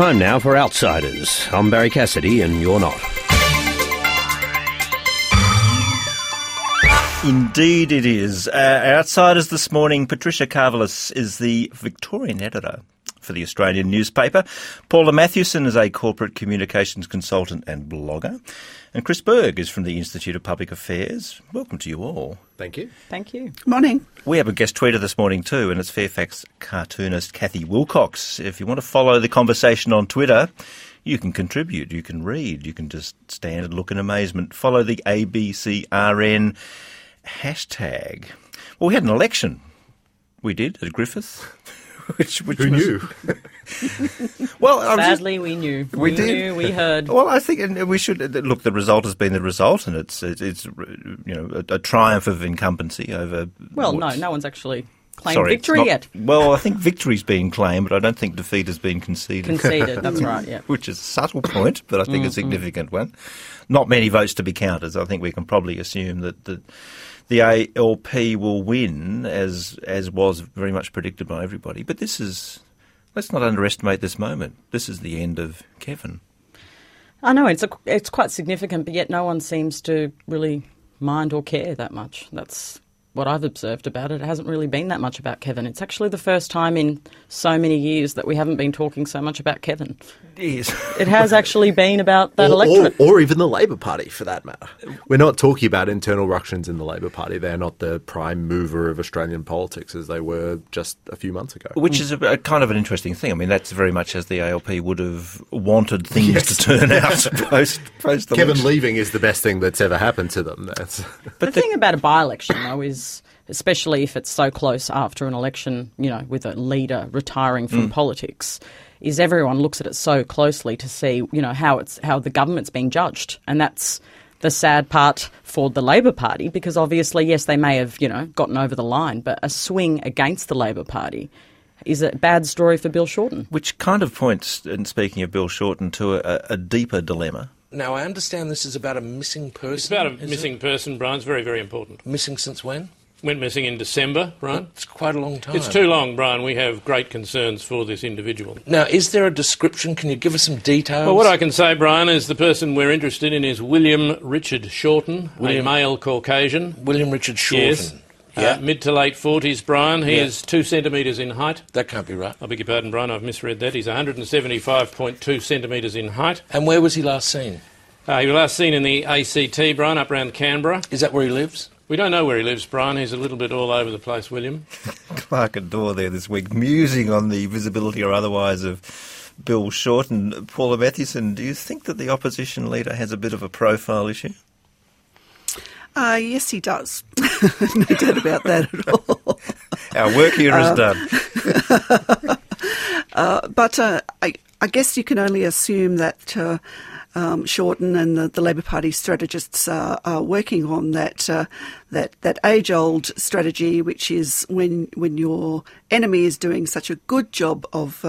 Time now for Outsiders. I'm Barry Cassidy and you're not. Indeed it is. Outsiders this morning, Patricia Karvelas is the Victorian editor for the Australian newspaper. Paula Matthewson is a corporate communications consultant and blogger. And Chris Berg is from the Institute of Public Affairs. Welcome to you all. Thank you. Thank you. Morning. We have a guest tweeter this morning too, and it's Fairfax cartoonist Kathy Wilcox. If you want to follow the conversation on Twitter, you can contribute, you can read, you can just stand and look in amazement. Follow the ABCRN hashtag. Well, we had an election. We did at Griffith. Who knew? Well, sadly, we knew. We did. knew. We heard. Well, I think we should look. The result has been the result, and it's a triumph of incumbency over. Well, no one's actually claimed victory yet. Well, I think victory's been claimed, but I don't think defeat has been conceded. Conceded, that's right. Yeah. Which is a subtle point, but I think a significant one. Not many votes to be counted. I think we can probably assume that the ALP will win, as was very much predicted by everybody. But let's not underestimate this moment. This is the end of Kevin. I know, it's quite significant, but yet no one seems to really mind or care that much. That's what I've observed about it. It hasn't really been that much about Kevin. It's actually the first time in so many years that we haven't been talking so much about Kevin. Yes. It has actually been about that electorate. Or even the Labor Party, for that matter. We're not talking about internal ructions in the Labor Party. They're not the prime mover of Australian politics as they were just a few months ago. Which is a kind of an interesting thing. I mean, that's very much as the ALP would have wanted things to turn out post-election. Kevin leaving is the best thing that's ever happened to them. The thing about a by-election, though, is especially if it's so close after an election, with a leader retiring from politics, is everyone looks at it so closely to see, how the government's being judged. And that's the sad part for the Labor Party, because obviously, yes, they may have, gotten over the line, but a swing against the Labor Party is a bad story for Bill Shorten. Which kind of points, and speaking of Bill Shorten, to a deeper dilemma. Now, I understand this is about a missing person. It's about a missing person, Brian. It's very, very important. Missing since when? Went missing in December, Brian. It's quite a long time. It's too long, Brian. We have great concerns for this individual. Now, is there a description? Can you give us some details? Well, what I can say, Brian, is the person we're interested in is William Richard Shorten, a male Caucasian. William Richard Shorten. Yes. Yeah. Mid to late 40s, Brian. He is 2 centimetres in height. That can't be right. I beg your pardon, Brian. I've misread that. He's 175.2 centimetres in height. And where was he last seen? He was last seen in the ACT, Brian, up around Canberra. Is that where he lives? We don't know where he lives, Brian. He's a little bit all over the place, William. Clark and Dorr there this week, musing on the visibility or otherwise of Bill Shorten. Paula Matthewson, do you think that the opposition leader has a bit of a profile issue? Yes, he does. No doubt about that at all. Our work here is done. But I guess you can only assume that Shorten and the Labor Party strategists are working on that age-old strategy, which is when your enemy is doing such a good job of,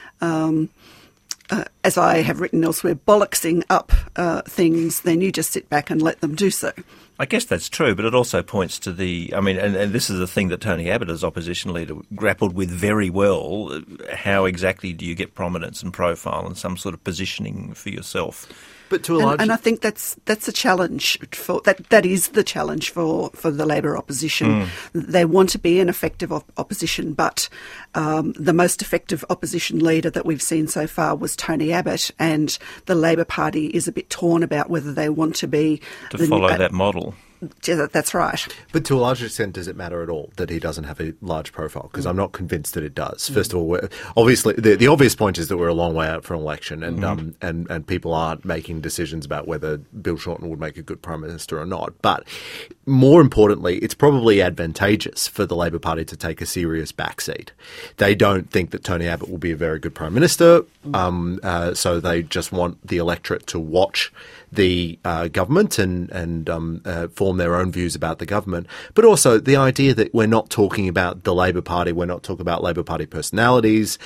as I have written elsewhere, bollocksing up things, then you just sit back and let them do so. I guess that's true, but it also points to and this is the thing that Tony Abbott as opposition leader grappled with very well. How exactly do you get prominence and profile and some sort of positioning for yourself? But to a large... And I think that's a challenge for that is the challenge for the Labor opposition. They want to be an effective opposition, but the most effective opposition leader that we've seen so far was Tony Abbott, and the Labor Party is a bit torn about whether they want to be follow that model. Yeah, that's right. But to a large extent, does it matter at all that he doesn't have a large profile? Because I'm not convinced that it does. First of all, obviously, the obvious point is that we're a long way out from an election, and people aren't making decisions about whether Bill Shorten would make a good Prime Minister or not. But more importantly, it's probably advantageous for the Labor Party to take a serious backseat. They don't think that Tony Abbott will be a very good Prime Minister, so they just want the electorate to watch the government and for form their own views about the government, but also the idea that we're not talking about the Labor Party, we're not talking about Labor Party personalities.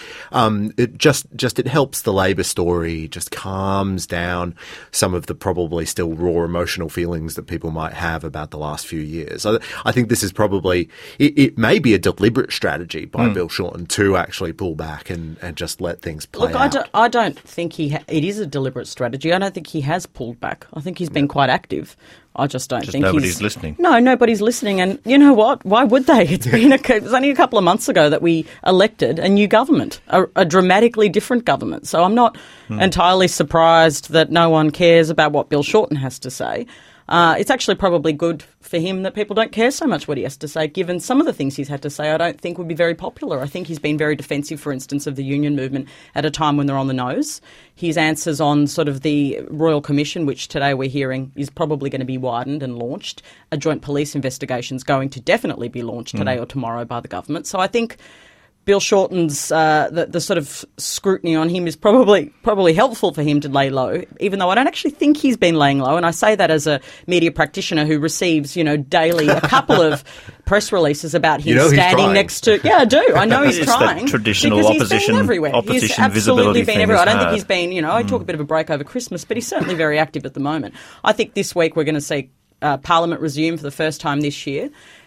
It helps the Labor story, just calms down some of the probably still raw emotional feelings that people might have about the last few years. I think this is probably, it may be a deliberate strategy by Bill Shorten to actually pull back and just let things play out. I don't think it is a deliberate strategy. I don't think he has pulled back. I think he's been quite active. I just don't think nobody's listening. No, nobody's listening. And you know what? Why would they? It was only a couple of months ago that we elected a new government, a dramatically different government. So I'm not entirely surprised that no one cares about what Bill Shorten has to say. It's actually probably good for him that people don't care so much what he has to say, given some of the things he's had to say I don't think would be very popular. I think he's been very defensive, for instance, of the union movement at a time when they're on the nose. His answers on sort of the Royal Commission, which today we're hearing is probably going to be widened and launched. A joint police investigation is going to definitely be launched today or tomorrow by the government. So I think Bill Shorten's the sort of scrutiny on him is probably helpful for him to lay low, even though I don't actually think he's been laying low. And I say that as a media practitioner who receives, daily a couple of press releases about him standing next to. Yeah, I do. I know he's trying. That traditional because opposition, he's been everywhere. He's absolutely been everywhere. I don't think he's been. I took a bit of a break over Christmas, but he's certainly very active at the moment. I think this week we're going to see Parliament resume for the first time this year.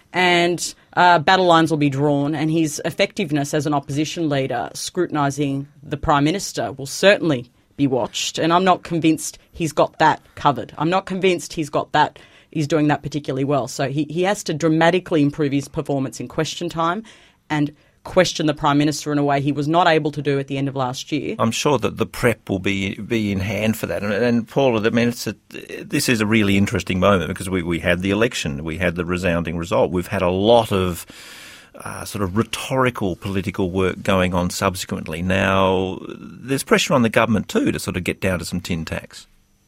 And battle lines will be drawn, and his effectiveness as an opposition leader scrutinising the Prime Minister will certainly be watched. And I'm not convinced he's got that covered. I'm not convinced he's doing that particularly well. So he has to dramatically improve his performance in question time and question the Prime Minister in a way he was not able to do at the end of last year. I'm sure that the prep will be in hand for that. And Paula, this is a really interesting moment because we had the election, we had the resounding result. We've had a lot of sort of rhetorical political work going on subsequently. Now, there's pressure on the government too to sort of get down to some tin tacks.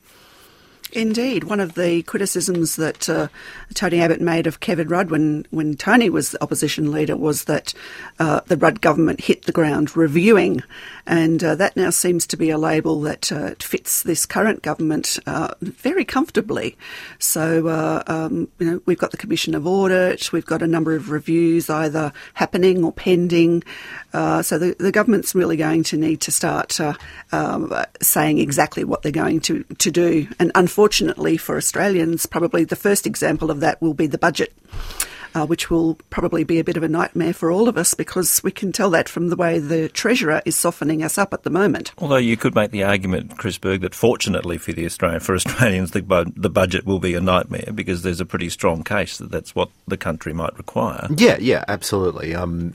Indeed. One of the criticisms that Tony Abbott made of Kevin Rudd when Tony was the opposition leader was that the Rudd government hit the ground reviewing, and that now seems to be a label that fits this current government very comfortably. So, we've got the Commission of Audit, we've got a number of reviews either happening or pending. So the government's really going to need to start saying exactly what they're going to do. And unfortunately for Australians, probably the first example of that will be the budget, which will probably be a bit of a nightmare for all of us because we can tell that from the way the Treasurer is softening us up at the moment. Although you could make the argument, Chris Berg, that fortunately for Australians, the budget will be a nightmare because there's a pretty strong case that that's what the country might require. Yeah, absolutely.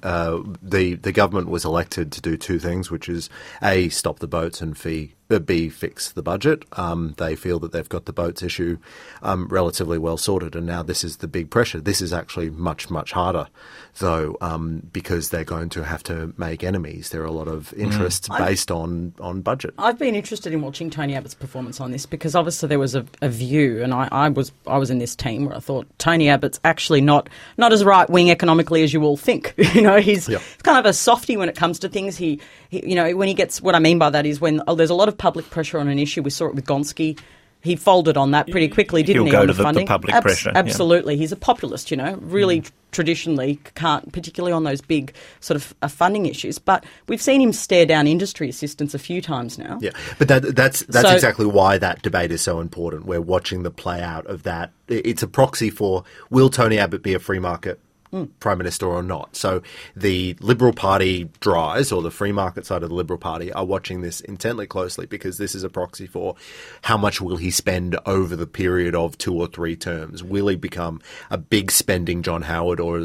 The government was elected to do two things, which is A, stop the boats, and B, fix the budget. They feel that they've got the boats issue relatively well sorted, and now this is the big pressure. This is actually much, much harder, though, because they're going to have to make enemies. There are a lot of interests based on budget. I've been interested in watching Tony Abbott's performance on this because obviously there was a view, and I was in this team where I thought Tony Abbott's actually not as right-wing economically as you all think. He's kind of a softie when it comes to things. He when he gets, what I mean by that is when there's a lot of public pressure on an issue. We saw it with Gonski. He folded on that pretty quickly, didn't he? He'll go to the the public pressure. Absolutely. Yeah. He's a populist, really traditionally can't, particularly on those big sort of funding issues. But we've seen him stare down industry assistance a few times now. Yeah, but that's exactly why that debate is so important. We're watching the play out of that. It's a proxy for, will Tony Abbott be a free market Prime Minister or not? So the Liberal Party dries, or the free market side of the Liberal Party, are watching this intently closely because this is a proxy for how much will he spend over the period of 2 or 3 terms. Will he become a big spending John Howard or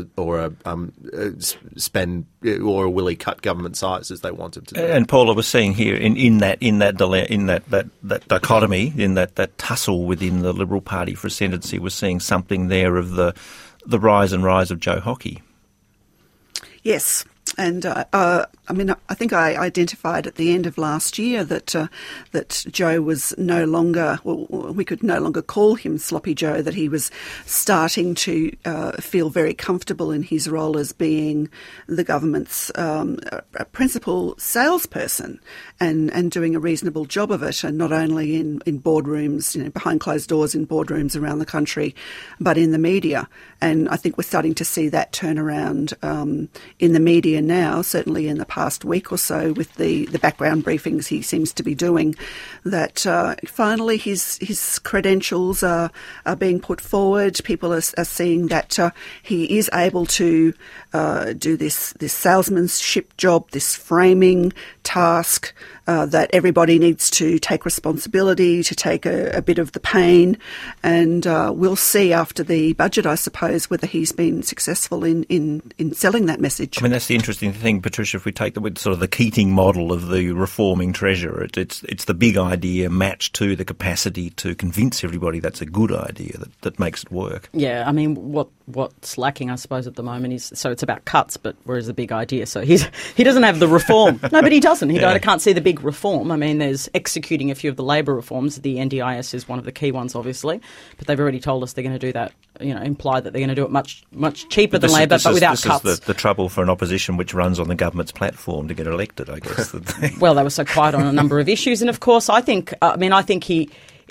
will he cut government size as they want him to do? And Paula was seeing here in that dichotomy, in that tussle within the Liberal Party for ascendancy, was seeing something there of the rise of Joe Hockey. Yes, and I mean, I think I identified at the end of last year that Joe was no longer, well, we could no longer call him Sloppy Joe, that he was starting to feel very comfortable in his role as being the government's principal salesperson and doing a reasonable job of it, and not only in boardrooms, behind closed doors in boardrooms around the country, but in the media. And I think we're starting to see that turn around in the media now, certainly in the past week or so with the background briefings he seems to be doing, that finally his credentials are being put forward. People are seeing that he is able to do this salesmanship job, this framing task, that everybody needs to take responsibility, to take a bit of the pain. And we'll see after the budget, I suppose, whether he's been successful in selling that message. I mean, that's the interesting thing, Patricia, if we take sort of the Keating model of the reforming treasurer. It's the big idea matched to the capacity to convince everybody that's a good idea that makes it work. Yeah, I mean, what's lacking, I suppose, at the moment is, so it's about cuts, but where's the big idea? So he doesn't have the reform. No, but he doesn't. I can't see the big reform. I mean, there's executing a few of the labour reforms. The NDIS is one of the key ones, obviously, but they've already told us they're going to do that, imply that they're going to do it much cheaper than Labor, but without cuts. This is the trouble for an opposition which runs on the government's platform to get elected, I guess. Well, they were so quiet on a number of issues, and of course, I think he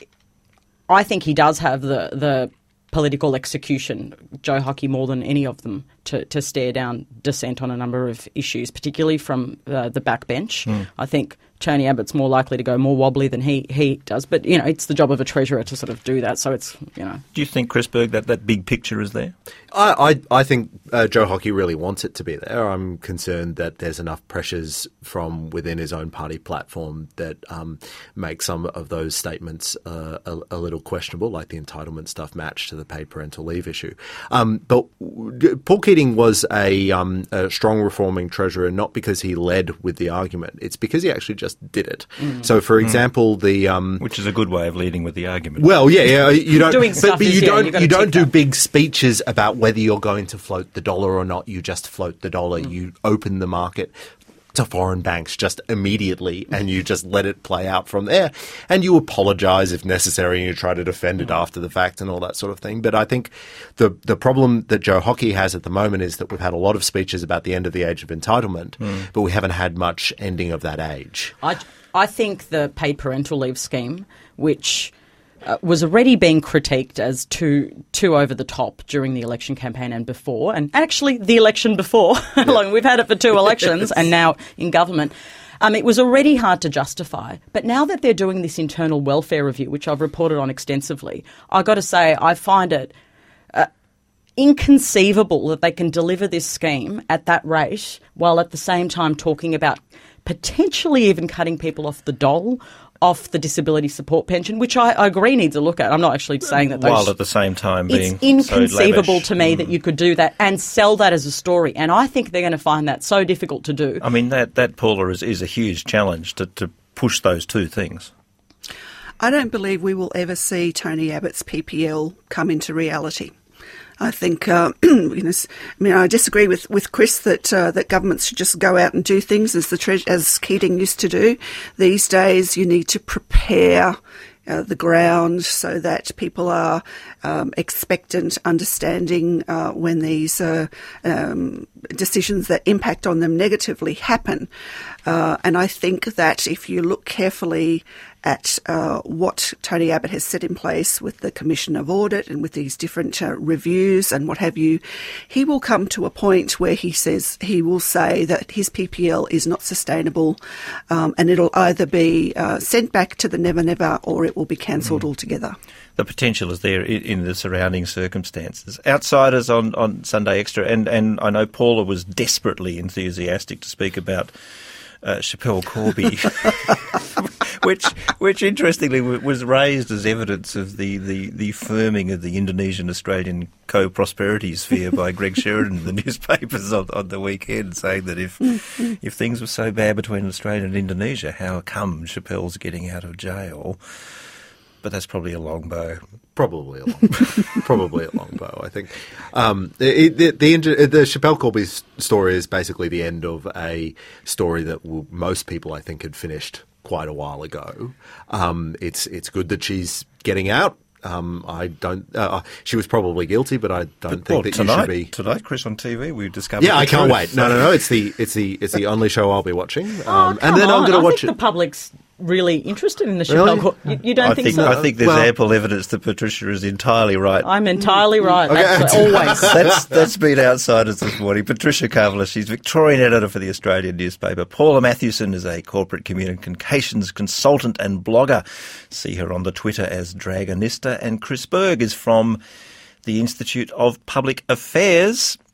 does have the political execution, Joe Hockey, more than any of them, to stare down dissent on a number of issues, particularly from the backbench. I think Tony Abbott's more likely to go more wobbly than he does. But, it's the job of a treasurer to sort of do that. So it's, Do you think, Chris Berg, that big picture is there? I think Joe Hockey really wants it to be there. I'm concerned that there's enough pressures from within his own party platform that make some of those statements a little questionable, like the entitlement stuff matched to the paid parental leave issue. But Paul Keating was a strong reforming treasurer, not because he led with the argument. It's because he actually just did it. So, for example, which is a good way of leading with the argument. Well, yeah, you don't. Doing stuff but you don't do that. big speeches about whether you're going to float the dollar or not. You just float the dollar. You open the market to foreign banks just immediately, and you just let it play out from there. And you apologise if necessary, and you try to defend it after the fact and all that sort of thing. But I think the problem that Joe Hockey has at the moment is that we've had a lot of speeches about the end of the age of entitlement, but we haven't had much ending of that age. I think the paid parental leave scheme, which was already being critiqued as too over the top during the election campaign and before, and actually the election before. We've had it for 2 elections and now in government. It was already hard to justify. But now that they're doing this internal welfare review, which I've reported on extensively, I've got to say I find it inconceivable that they can deliver this scheme at that rate while at the same time talking about potentially even cutting people off the dole, off the disability support pension, which I agree needs a look at. I'm not actually saying that while at the same time being it's inconceivable so to me that you could do that and sell that as a story. And I think they're going to find that so difficult to do. I mean, that Paula, is a huge challenge to push those two things. I don't believe we will ever see Tony Abbott's PPL come into reality. I think, I disagree with Chris that governments should just go out and do things as Keating used to do. These days, you need to prepare the ground so that people are expectant, understanding when these decisions that impact on them negatively happen. And I think that if you look carefully at what Tony Abbott has set in place with the Commission of Audit and with these different reviews and what have you, he will come to a point where he will say that his PPL is not sustainable, and it'll either be sent back to the Never Never or it will be cancelled altogether. The potential is there in the surrounding circumstances. Outsiders on Sunday Extra, and I know Paula was desperately enthusiastic to speak about Schapelle Corby, which interestingly was raised as evidence of the firming of the Indonesian-Australian co-prosperity sphere by Greg Sheridan in the newspapers on the weekend, saying that if things were so bad between Australia and Indonesia, how come Schapelle's getting out of jail? But that's probably a long bow. Probably a long bow, I think. The Schapelle Corby story is basically the end of a story that most people, I think, had finished quite a while ago. It's good that she's getting out. I don't. She was probably guilty, but I don't think that tonight, you should be tonight, Chris, on TV, we discovered. Yeah, I can't truth. wait. No. It's the only show I'll be watching. Oh, and then I'm going to watch think it. the public's really interested in the Really? Schapelle Corby. You don't think so? I think there's Well- ample evidence that Patricia is entirely right. I'm entirely right. Okay. That's always. That's been outsiders this morning. Patricia Carvelis, she's Victorian editor for the Australian newspaper. Paula Matthewson is a corporate communications consultant and blogger. See her on the Twitter as Dragonista. And Chris Berg is from the Institute of Public Affairs.